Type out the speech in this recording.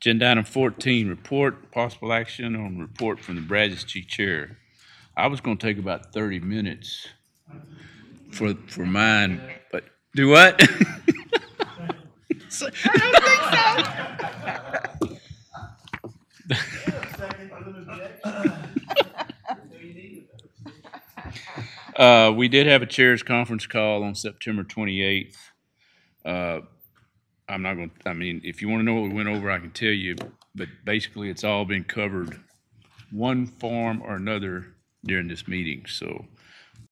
Agenda item 14, report, possible action on report from the Brazos Chair. I was going to take about 30 minutes for mine, but do what? I don't think so. We did have a chairs conference call on September 28th. I'm not going to, I mean, if you want to know what we went over, I can tell you, but basically it's all been covered one form or another during this meeting. So